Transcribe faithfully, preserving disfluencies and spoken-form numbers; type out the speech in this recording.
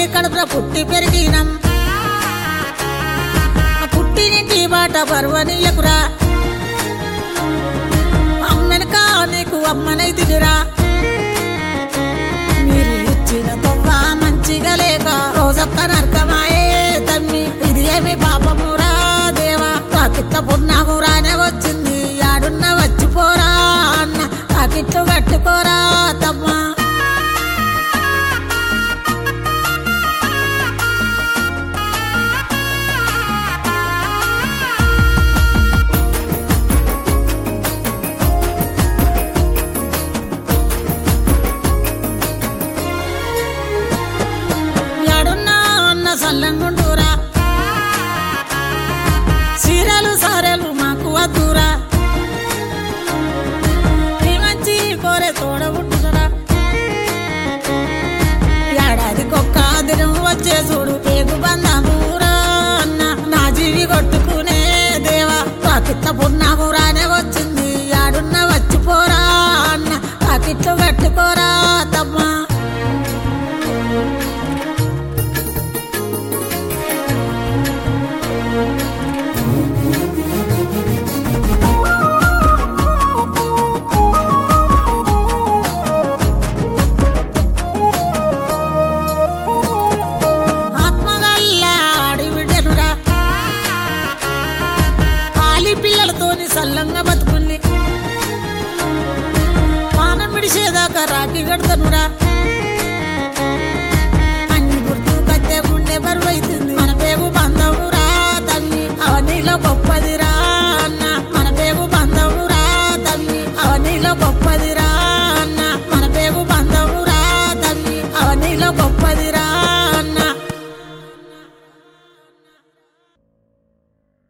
కడుపులో పుట్టి పెరిగినం పుట్టినింటి బాట పర్వనీయకురా అమ్మెనకా నీకు అమ్మనైతిరా మీరు ఇచ్చిన తొవ్వ మంచిగా లేక రోజొక్క నరకమాయే తమ్మి ఇది ఏమి పాపమురా దేవా కాకిట్ల పున్నామురానే వచ్చింది ఆడున్న వచ్చిపోరా అన్న కాకిట్లు కట్టుకోరా తమ్మా సల్లంగుండూరా సీరలు సారెలు మాకు వద్దురా నీ మంచి కోరే తోడబుట్టురా ఏడాదికొక్క దినం వచ్చే చూడు పేగు బంధమురా అన్న నా జీవి కొట్టుకునే దేవా కాకిట్ల పున్నామురానే వచ్చింది ఆడున్న వచ్చిపోరా అన్న కాకిట్లు కట్టుకు